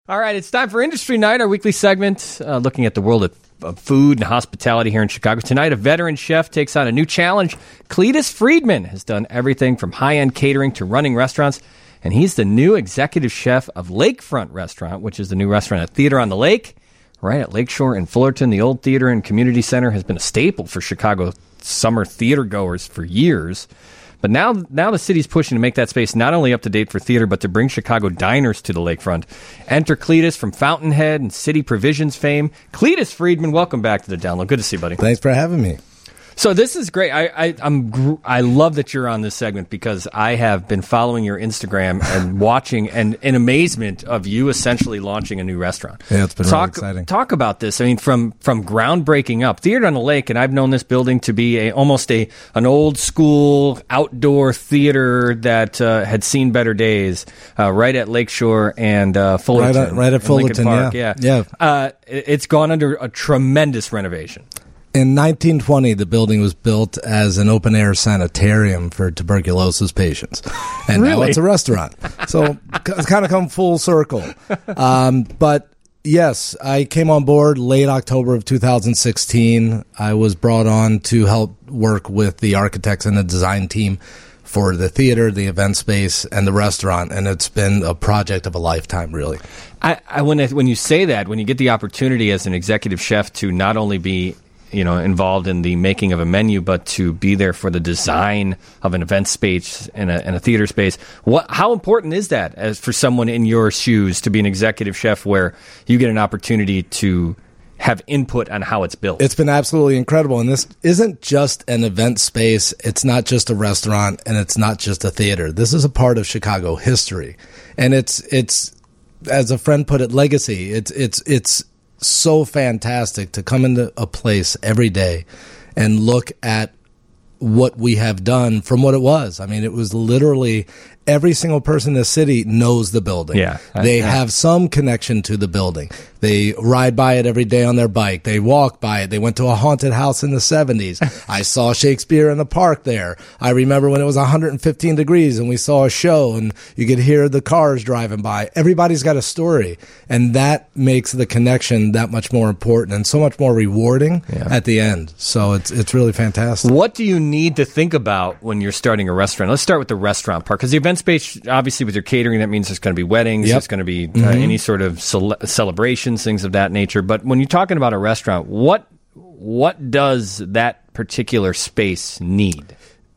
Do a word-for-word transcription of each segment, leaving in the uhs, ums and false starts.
All right, it's time for Industry Night, our weekly segment uh, looking at the world of, of food and hospitality here in Chicago. Tonight, a veteran chef takes on a new challenge. Cletus Friedman has done everything from high-end catering to running restaurants, and he's the new executive chef of Lakefront Restaurant, which is the new restaurant at Theater on the Lake, right at Lakeshore in Fullerton. The old theater and community center has been a staple for Chicago summer theater goers for years. But now now the city's pushing to make that space not only up to date for theater, but to bring Chicago diners to the lakefront. Enter Cletus from Fountainhead and City Provisions fame. Cletus Friedman, welcome back to the Download. Good to see you, buddy. Thanks for having me. So this is great. I, I I'm gr- I love that you're on this segment because I have been following your Instagram and watching and in amazement of you essentially launching a new restaurant. Yeah, it's been talk, really exciting. Talk about this. I mean, from from groundbreaking up, Theater on the Lake, and I've known this building to be a almost a an old school outdoor theater that uh, had seen better days, uh, right at Lakeshore and uh, Fullerton, right at, right at Fullerton, Park. yeah, yeah. yeah. Uh, it, it's gone under a tremendous renovation. In nineteen twenty, the building was built as an open-air sanitarium for tuberculosis patients. And really? Now it's a restaurant. So it's kind of come full circle. Um, but, yes, I came on board late October of two thousand sixteen. I was brought on to help work with the architects and the design team for the theater, the event space, and the restaurant. And it's been a project of a lifetime, really. I, I when, I, when you say that, when you get the opportunity as an executive chef to not only be you know, involved in the making of a menu, but to be there for the design of an event space and a, and a theater space. What, how important is that as for someone in your shoes to be an executive chef where you get an opportunity to have input on how it's built? It's been absolutely incredible. And this isn't just an event space. It's not just a restaurant, and it's not just a theater. This is a part of Chicago history. And it's, it's, as a friend put it, legacy. It's, it's, it's, so fantastic to come into a place every day and look at what we have done from what it was. I mean, it was literally every single person in the city knows the building. Yeah, I, they yeah. have some connection to the building. They ride by it every day on their bike. They walk by it. They went to a haunted house in the seventies. I saw Shakespeare in the park there. I remember when it was one hundred fifteen degrees and we saw a show and you could hear the cars driving by. Everybody's got a story, and that makes the connection that much more important and so much more rewarding yeah. at the end. So it's it's really fantastic. What do you need to think about when you're starting a restaurant? Let's start with the restaurant part, because the event space, obviously with your catering, that means there's going to be weddings, yep. there's going to be uh, mm-hmm. any sort of cele- celebrations, things of that nature. But when you're talking about a restaurant, what what does that particular space need?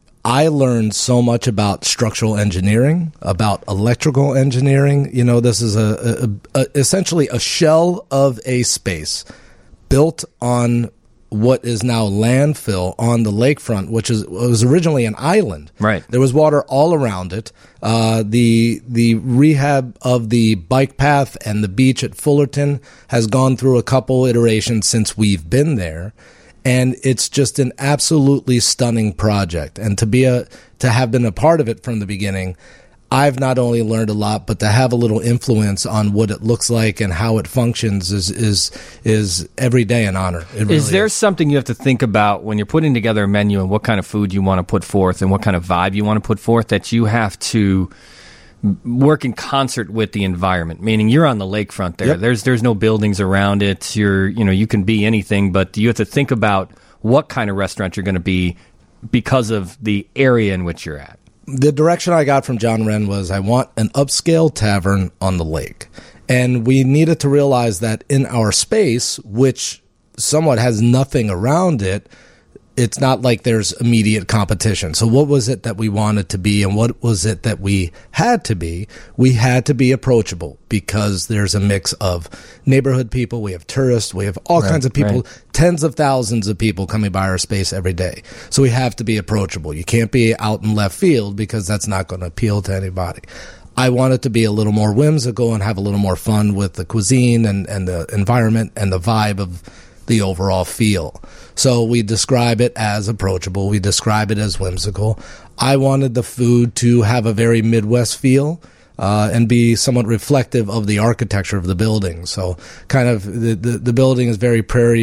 I learned so much about structural engineering, about electrical engineering. You know, this is a, a, a essentially a shell of a space built on what is now landfill on the lakefront, which is was originally an island. Right. There was water all around it. Uh, the the rehab of the bike path and the beach at Fullerton has gone through a couple iterations since we've been there, and it's just an absolutely stunning project. And to be a to have been a part of it from the beginning, I've not only learned a lot, but to have a little influence on what it looks like and how it functions is is is every day an honor. It really is there is. something you have to think about when you're putting together a menu and what kind of food you want to put forth and what kind of vibe you want to put forth that you have to work in concert with the environment? Meaning you're on the lakefront there. Yep. There's there's no buildings around it. You're you know you can be anything, but you have to think about what kind of restaurant you're going to be because of the area in which you're at. The direction I got from John Wren was I want an upscale tavern on the lake. And we needed to realize that in our space, which somewhat has nothing around it, it's not like there's immediate competition. So what was it that we wanted to be, and what was it that we had to be? We had to be approachable because there's a mix of neighborhood people, we have tourists, we have all right, kinds of people, right. tens of thousands of people coming by our space every day. So we have to be approachable. You can't be out in left field because that's not going to appeal to anybody. I wanted to be a little more whimsical and have a little more fun with the cuisine and, and the environment and the vibe of the overall feel. So we describe it as approachable. We describe it as whimsical. I wanted the food to have a very Midwest feel uh, and be somewhat reflective of the architecture of the building. So kind of the, the, the building is very prairie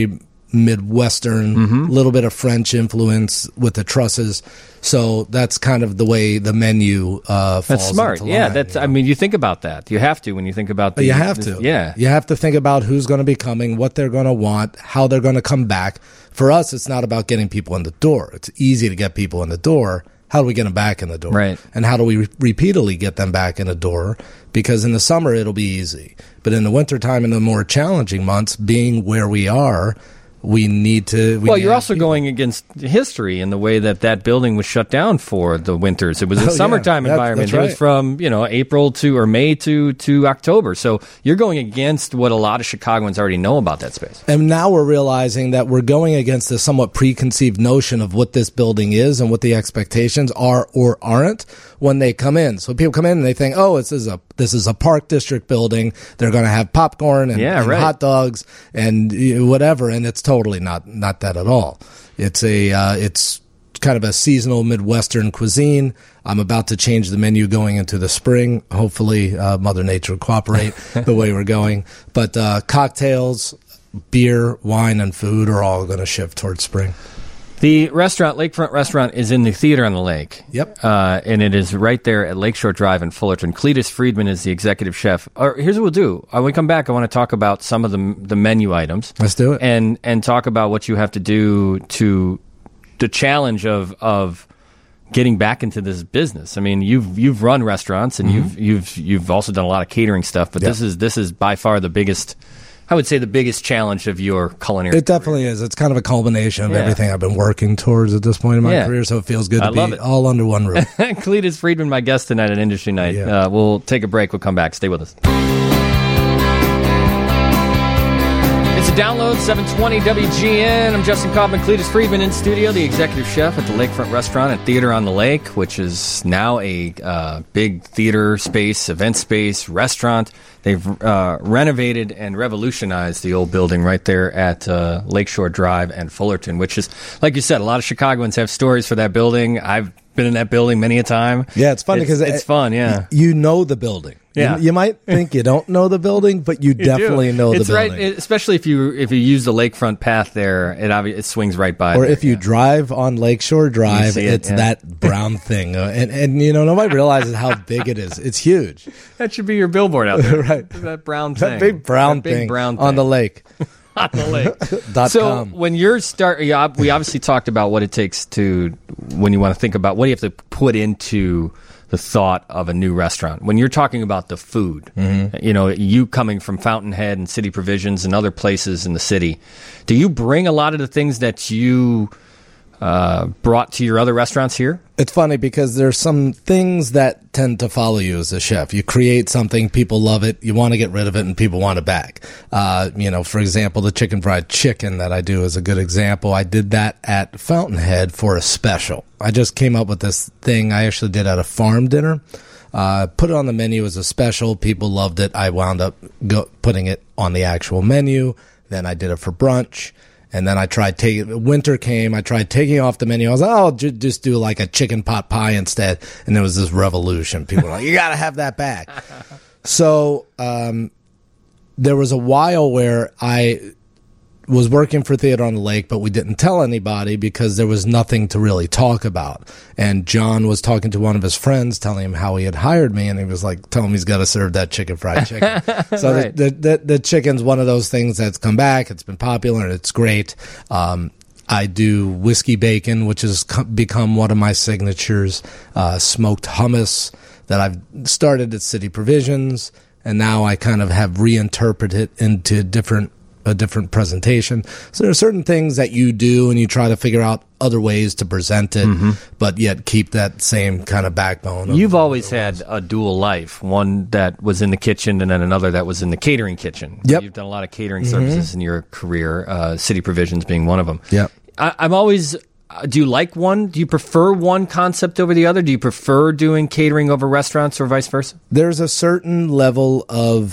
Midwestern, a Mm-hmm. little bit of French influence with the trusses. So that's kind of the way the menu uh, falls That's smart. into Yeah, line, that's. you I know? mean, you think about that. You have to when you think about the. You have the- to. Yeah. You have to think about who's going to be coming, what they're going to want, how they're going to come back. For us, it's not about getting people in the door. It's easy to get people in the door. How do we get them back in the door? Right. And how do we re- repeatedly get them back in the door? Because in the summer, it'll be easy. But in the wintertime, in the more challenging months, being where we are, we need to... We Well, need you're also people. going against history in the way that that building was shut down for the winters. It was a Oh, yeah. summertime That's- environment. that's It was right. from, you know, April to or May to to October. So you're going against what a lot of Chicagoans already know about that space. And now we're realizing that we're going against a somewhat preconceived notion of what this building is and what the expectations are or aren't when they come in. So people come in and they think, oh, this is a this is a Park District building. They're going to have popcorn and, Yeah, and right. hot dogs and uh, whatever. And it's totally not not that at all. It's a uh, it's kind of a seasonal Midwestern cuisine. I'm about to change the menu going into the spring. Hopefully, uh, Mother Nature will cooperate the way we're going. But uh, cocktails, beer, wine, and food are all going to shift towards spring. The restaurant, Lakefront Restaurant, is in the theater on the lake. Yep. Uh, and it is right there at Lakeshore Drive in Fullerton. Cletus Friedman is the executive chef. Or here's what we'll do. When we come back, I want to talk about some of the the menu items. Let's do it. And and talk about what you have to do to the challenge of of getting back into this business. I mean, you've you've run restaurants and you've you've you've also done a lot of catering stuff, but Yep. this is this is by far the biggest, I would say, the biggest challenge of your culinary. It definitely is. It's kind of a culmination of Yeah. everything I've been working towards at this point in my Yeah. career, so it feels good to I love be it. all under one roof. Cletus Friedman, my guest tonight at Industry Night. Yeah. Uh, we'll take a break. We'll come back. Stay with us. It's a download, seven twenty W G N. I'm Justin Kaufman, Cletus Friedman in studio, the executive chef at the Lakefront Restaurant and Theater on the Lake, which is now a uh, big theater space, event space, restaurant. They've uh, renovated and revolutionized the old building right there at uh, Lakeshore Drive and Fullerton, which is, like you said, a lot of Chicagoans have stories for that building. I've been in that building many a time. Yeah, it's fun It's, because it's it- fun, yeah. You know the building. Yeah. You, you might think you don't know the building, but you, You definitely do. know it's the building. right, especially if you if you use the lakefront path there, it obvi- it swings right by. Or there, if you yeah. drive on Lakeshore Drive, see it, it's yeah. that brown thing. Uh, and, and, you know, nobody realizes how big it is. It's huge. that should be your billboard out there, Right. That brown thing, That big brown That big thing brown on the thing lake. on the lake. Dot So com. when you're start, yeah, we obviously talked about what it takes to when you want to think about what do you have to put into the thought of a new restaurant. When you're talking about the food, Mm-hmm. you know, you coming from Fountainhead and City Provisions and other places in the city, do you bring a lot of the things that you uh, brought to your other restaurants here? It's funny because there's some things that tend to follow you as a chef. You create something, people love it, you want to get rid of it, and people want it back. Uh, you know, for example, the chicken fried chicken that I do is a good example. I did that at Fountainhead for a special. I just came up with this thing I actually did at a farm dinner. Uh, put it on the menu as a special. People loved it. I wound up go- putting it on the actual menu. Then I did it for brunch. And then I tried taking, winter came, I tried taking off the menu. I was like, oh, I'll ju- just do like a chicken pot pie instead. And there was this revolution. People were like, you got to have that back. So, um, there was a while where I was working for Theater on the Lake, but we didn't tell anybody because there was nothing to really talk about. And John was talking to one of his friends, telling him how he had hired me, and he was like, tell him he's got to serve that chicken fried chicken. So Right. the, the, the, the chicken's one of those things that's come back. It's been popular, and it's great. Um, I do whiskey bacon, which has co- become one of my signatures, uh, smoked hummus that I've started at City Provisions, and now I kind of have reinterpreted it into different a different presentation. So there are certain things that you do and you try to figure out other ways to present it, but yet keep that same kind of backbone. Of, You've always had a dual life, one that was in the kitchen and then another that was in the catering kitchen. Yep. You've done a lot of catering services in your career, uh, City Provisions being one of them. Yep. I, I'm always, uh, do you like one? Do you prefer one concept over the other? Do you prefer doing catering over restaurants or vice versa? There's a certain level of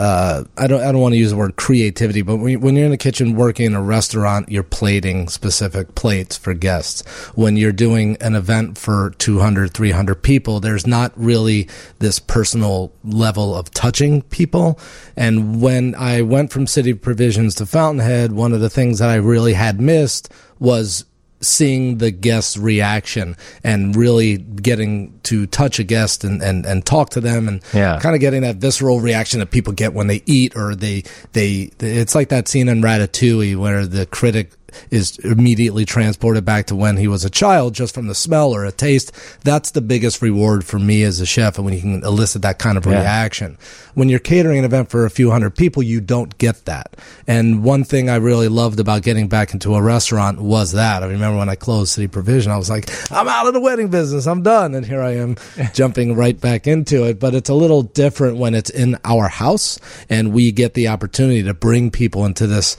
uh, I don't I don't want to use the word creativity, but when, when you're in the kitchen working in a restaurant, you're plating specific plates for guests. When you're doing an event for two hundred, three hundred people, there's not really this personal level of touching people. And when I went from City Provisions to Fountainhead, one of the things that I really had missed was seeing the guest's reaction and really getting to touch a guest and, and, and talk to them and yeah. kind of getting that visceral reaction that people get when they eat or they, they, it's like that scene in Ratatouille where the critic is immediately transported back to when he was a child just from the smell or a taste. That's the biggest reward for me as a chef, and when you can elicit that kind of yeah. reaction. When you're catering an event for a few hundred people, you don't get that. And one thing I really loved about getting back into a restaurant was that. I remember when I closed City Provision, I was like, I'm out of the wedding business. I'm done. And here I am jumping right back into it. But it's a little different when it's in our house and we get the opportunity to bring people into this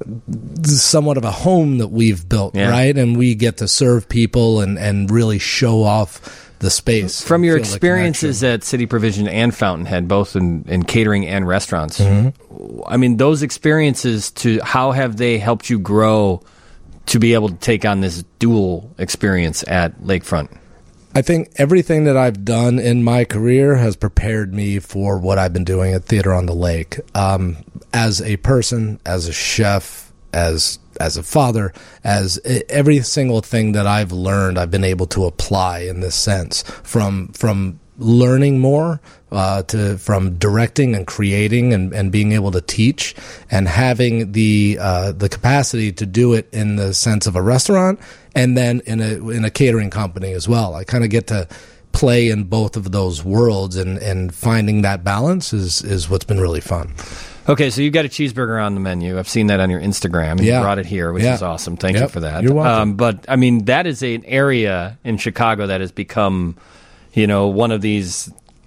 somewhat of a home that we've built, yeah. right? And we get to serve people and, and really show off the space. From your experiences at City Provision and Fountainhead, both in, in catering and restaurants, mm-hmm. I mean, those experiences, to how have they helped you grow to be able to take on this dual experience at Lakefront? I think everything that I've done in my career has prepared me for what I've been doing at Theater on the Lake. Um, as a person, as a chef, as as a father, as every single thing that I've learned, I've been able to apply in this sense. From from learning more uh, to from directing and creating and, and being able to teach and having the uh, the capacity to do it in the sense of a restaurant and then in a in a catering company as well. I kind of get to play in both of those worlds, and, and finding that balance is, is what's been really fun. Okay, so you've got a cheeseburger on the menu. I've seen that on your Instagram. And yeah. You brought it here, which yeah. is awesome. Thank yep. you for that. You're welcome. Um, but, I mean, that is an area in Chicago that has become, you know, one of these...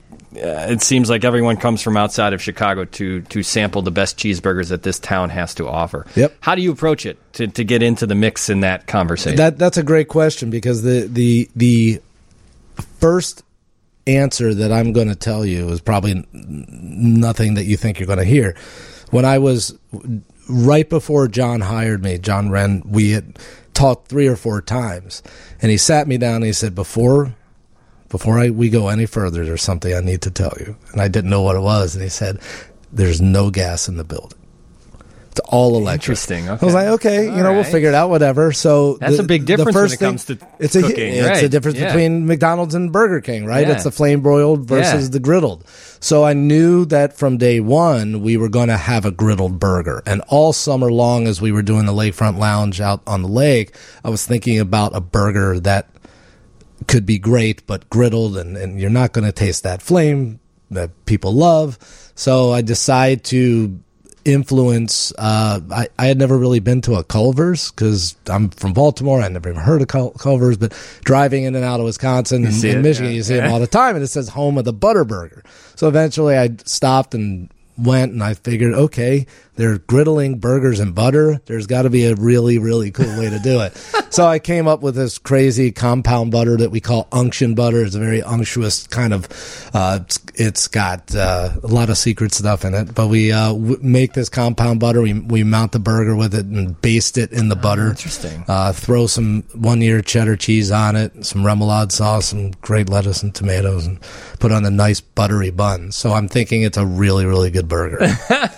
Uh, it seems like everyone comes from outside of Chicago to to sample the best cheeseburgers that this town has to offer. Yep. How do you approach it to, to get into the mix in that conversation? That That's a great question, because the the the first answer that I'm going to tell you is probably n- nothing that you think you're going to hear. When I was right before John hired me, John Wren, we had talked three or four times, and he sat me down and he said, before before I, we go any further, there's something I need to tell you. And I didn't know what it was, and he said, there's no gas in the building. It's all electric. Interesting. Okay. I was like, okay, all you know, right. we'll figure it out, whatever. So that's the, a big difference when it thing, comes to it's cooking. A, it's right. a difference yeah. between McDonald's and Burger King, right? Yeah. It's the flame broiled versus yeah. the griddled. So I knew that from day one we were going to have a griddled burger. And all summer long, as we were doing the Lakefront Lounge out on the lake, I was thinking about a burger that could be great, but griddled, and, and you're not going to taste that flame that people love. So I decided to influence. Uh, I, I had never really been to a Culver's because I'm from Baltimore. I never even heard of Cul- Culver's, but driving in and out of Wisconsin and, and it, Michigan, yeah. you see them all the time, and it says home of the Butter Burger. So eventually I stopped and went, and I figured, okay, they're griddling burgers and butter. There's got to be a really, really cool way to do it. So I came up with this crazy compound butter that we call unction butter. It's a very unctuous kind of, uh, it's, it's got uh, a lot of secret stuff in it. But we uh, w- make this compound butter. We we mount the burger with it and baste it in the butter. Oh, interesting. Uh, throw some one-year cheddar cheese on it, some remoulade sauce, some great lettuce and tomatoes, and put on a nice buttery bun. So I'm thinking it's a really, really good burger.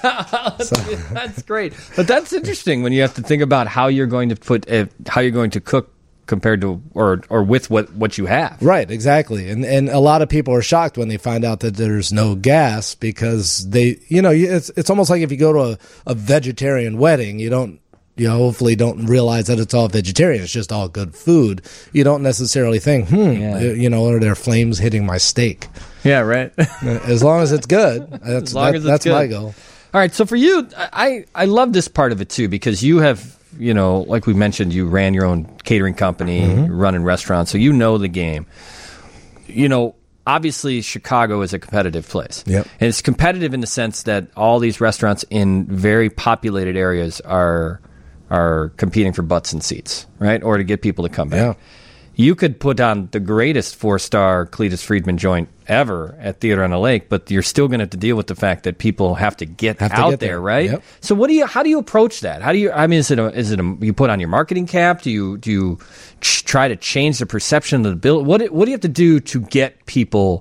So. That's great, but that's interesting when you have to think about how you're going to put uh, how you're going to cook compared to or or with what, what you have. Right, exactly, and and a lot of people are shocked when they find out that there's no gas, because they, you know, it's it's almost like if you go to a, a vegetarian wedding, you don't. You know, hopefully don't realize that it's all vegetarian. It's just all good food. You don't necessarily think, hmm, yeah. you know, are there flames hitting my steak? Yeah, right. As long as it's good, that's, as long that, as it's that's good. my goal. All right, so for you, I, I love this part of it too, because you have, you know, like we mentioned, you ran your own catering company, mm-hmm. running restaurants, so you know the game. You know, obviously Chicago is a competitive place. Yep. And it's competitive in the sense that all these restaurants in very populated areas are are competing for butts and seats, right? Or to get people to come back. Yeah. you could put on the greatest four-star Cletus Friedman joint ever at Theater on the Lake, but you're still going to have to deal with the fact that people have to get Have to out get there, there. right? Yep. So what do you? How do you approach that? How do you? I mean, is it a, is it a, you put on your marketing cap? Do you do you ch- try to change the perception of the bill? What what do you have to do to get people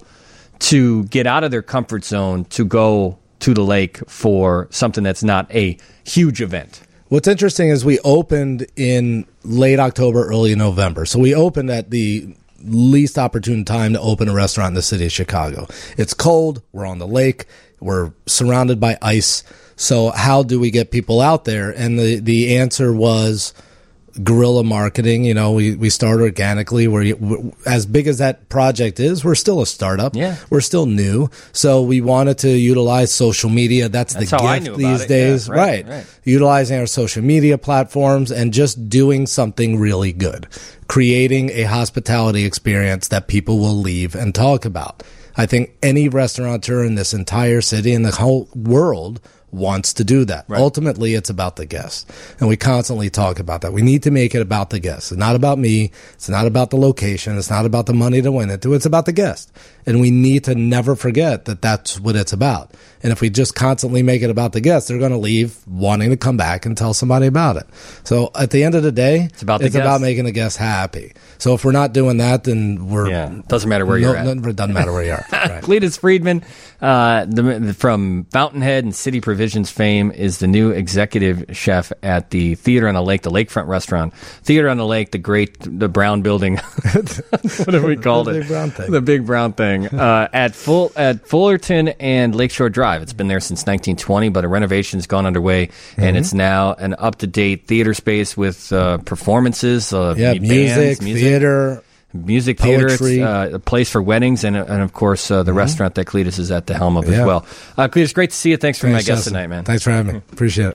to get out of their comfort zone to go to the lake for something that's not a huge event? What's interesting is we opened in late October, early November. So we opened at the least opportune time to open a restaurant in the city of Chicago. It's cold. We're on the lake. We're surrounded by ice. So how do we get people out there? And the, the answer was guerrilla marketing. You know, we, we start organically. We're, we're as big as that project is, we're still a startup. Yeah. We're still new. So we wanted to utilize social media. That's, That's the how I gift knew about these it. days. Yeah, right, right. right. Utilizing our social media platforms and just doing something really good. Creating a hospitality experience that people will leave and talk about. I think any restaurateur in this entire city and the whole world wants to do that. Right. Ultimately, it's about the guest. And we constantly talk about that. We need to make it about the guest. It's not about me. It's not about the location. It's not about the money to win it. It's about the guest. And we need to never forget that that's what it's about. And if we just constantly make it about the guest, they're going to leave wanting to come back and tell somebody about it. So at the end of the day, It's about the it's guest. about making the guest happy. So if we're not doing that, then we're Yeah, doesn't matter where no, you're at. no, it doesn't matter where you are. Right. Cletus Friedman, uh, the, the, from Fountainhead and City Provisions fame, is the new executive chef at the Theater on the Lake, the Lakefront restaurant. Theater on the Lake, the great, the brown building. What have we called The it? big brown thing. The big brown thing. Uh, at full at Fullerton and Lakeshore Drive. It's been there since nineteen twenty, but a renovation's gone underway, Mm-hmm. and it's now an up-to-date theater space with uh, performances, uh, Yeah, bands, music, theater. music theater, it's, Poetry. uh, a place for weddings, and, and of course uh, the restaurant that Cletus is at the helm of as Yeah. well. Uh, Cletus, great to see you. Thanks for being my Thanks, guest Justin. tonight, man. Thanks for having me. Appreciate it.